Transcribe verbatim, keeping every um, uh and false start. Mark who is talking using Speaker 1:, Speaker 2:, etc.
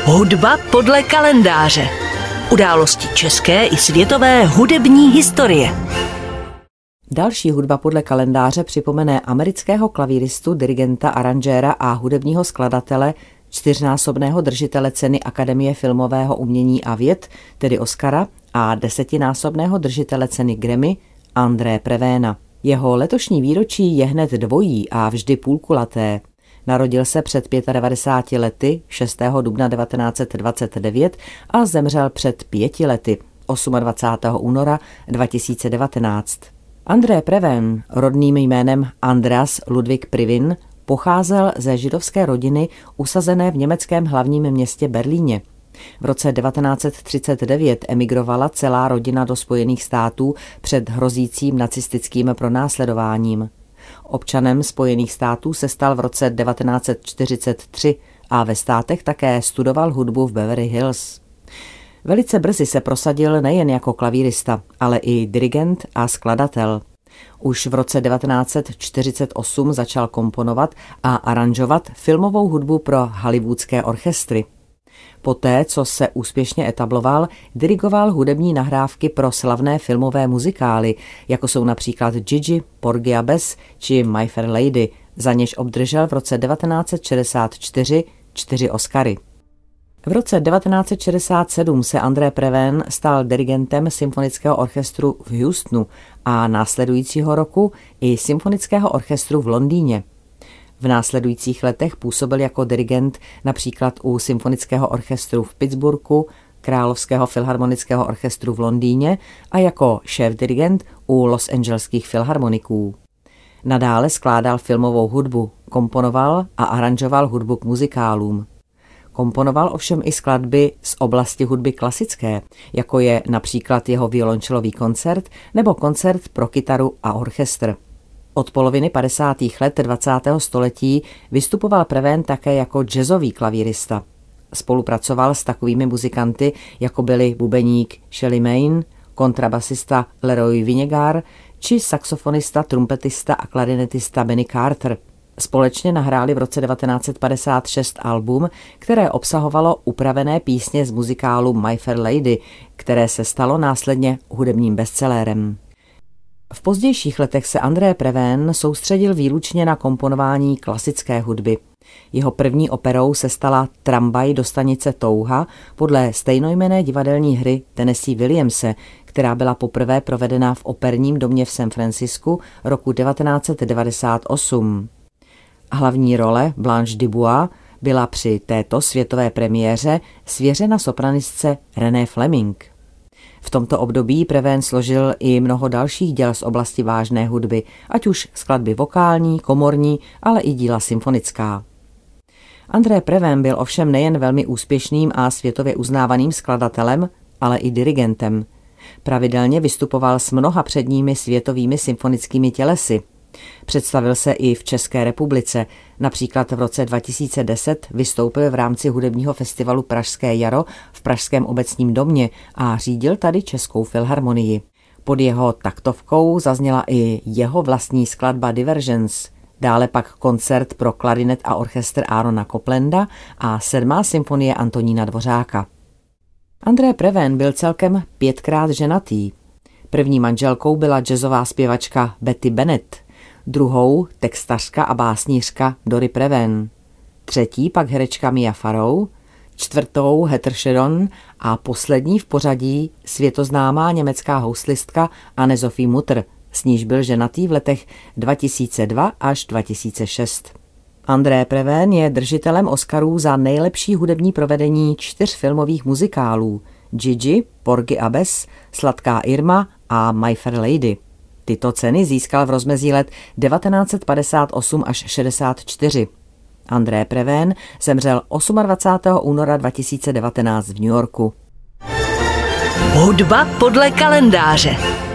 Speaker 1: Hudba podle kalendáře. Události české i světové hudební historie.
Speaker 2: Další hudba podle kalendáře připomene amerického klavíristu, dirigenta, aranžéra a hudebního skladatele, čtyřnásobného držitele ceny Akademie filmového umění a věd, tedy Oscara, a desetinásobného držitele ceny Grammy, André Prevéna. Jeho letošní výročí je hned dvojí a vždy půlkulaté. Narodil se před devadesáti pěti lety, šestého dubna devatenáct set dvacet devět, a zemřel před pěti lety, dvacátého osmého února dva tisíce devatenáct. André Prevén, rodným jménem Andreas Ludwig Previn, pocházel ze židovské rodiny usazené v německém hlavním městě Berlíně. V roce devatenáct set třicet devět emigrovala celá rodina do Spojených států před hrozícím nacistickým pronásledováním. Občanem Spojených států se stal v roce devatenáct set čtyřicet tři a ve státech také studoval hudbu v Beverly Hills. Velice brzy se prosadil nejen jako klavírista, ale i dirigent a skladatel. Už v roce devatenáct set čtyřicet osm začal komponovat a aranžovat filmovou hudbu pro hollywoodské orchestry. Poté, co se úspěšně etabloval, dirigoval hudební nahrávky pro slavné filmové muzikály, jako jsou například Gigi, Porgy a Bess či My Fair Lady, za něž obdržel v roce devatenáct set šedesát čtyři čtyři Oscary. V roce devatenáct set šedesát sedm se André Prevén stal dirigentem symfonického orchestru v Houstonu a následujícího roku i symfonického orchestru v Londýně. V následujících letech působil jako dirigent například u symfonického orchestru v Pittsburghu, Královského filharmonického orchestru v Londýně a jako šéfdirigent u Los Angeleských filharmoniků. Nadále skládal filmovou hudbu, komponoval a aranžoval hudbu k muzikálům. Komponoval ovšem i skladby z oblasti hudby klasické, jako je například jeho violončelový koncert nebo koncert pro kytaru a orchestr. Od poloviny padesátých let dvacátého století vystupoval Prevén také jako jazzový klavírista. Spolupracoval s takovými muzikanty, jako byli bubeník Shelly Manne, kontrabasista Leroy Vinnegar či saxofonista, trumpetista a klarinetista Benny Carter. Společně nahráli v roce devatenáct set padesát šest album, které obsahovalo upravené písně z muzikálu My Fair Lady, které se stalo následně hudebním bestsellerem. V pozdějších letech se André Prevén soustředil výlučně na komponování klasické hudby. Jeho první operou se stala Tramvaj do stanice Touha podle stejnojmenné divadelní hry Tennessee Williamse, která byla poprvé provedena v operním domě v San Francisku roku devatenáct set devadesát osm. Hlavní role Blanche Dubois byla při této světové premiéře svěřena sopranistce Renée Fleming. V tomto období Prevén složil i mnoho dalších děl z oblasti vážné hudby, ať už skladby vokální, komorní, ale i díla symfonická. André Prevén byl ovšem nejen velmi úspěšným a světově uznávaným skladatelem, ale i dirigentem. Pravidelně vystupoval s mnoha předními světovými symfonickými tělesy. Představil se i v České republice, například v roce dva tisíce deset vystoupil v rámci hudebního festivalu Pražské jaro v Pražském obecním domě a řídil tady Českou filharmonii. Pod jeho taktovkou zazněla i jeho vlastní skladba Divergence, dále pak koncert pro klarinet a orchestr Aarona Coplanda a sedmá symfonie Antonína Dvořáka. André Prevén byl celkem pětkrát ženatý. První manželkou byla jazzová zpěvačka Betty Bennett, druhou textařka a básnířka Dori Prevén, třetí pak herečka Mia Farrow, čtvrtou Heather Sharon a poslední v pořadí světoznámá německá houslistka Anne-Sophie Mutter, s níž byl ženatý v letech dva tisíce dva až dva tisíce šest. André Prevén je držitelem Oscarů za nejlepší hudební provedení čtyř filmových muzikálů Gigi, Porgy a Bess, Sladká Irma a My Fair Lady. Tyto ceny získal v rozmezí let devatenáct set padesát osm až šedesát čtyři. André Prevén zemřel dvacátého osmého února dva tisíce devatenáct v New Yorku.
Speaker 1: Hudba podle kalendáře.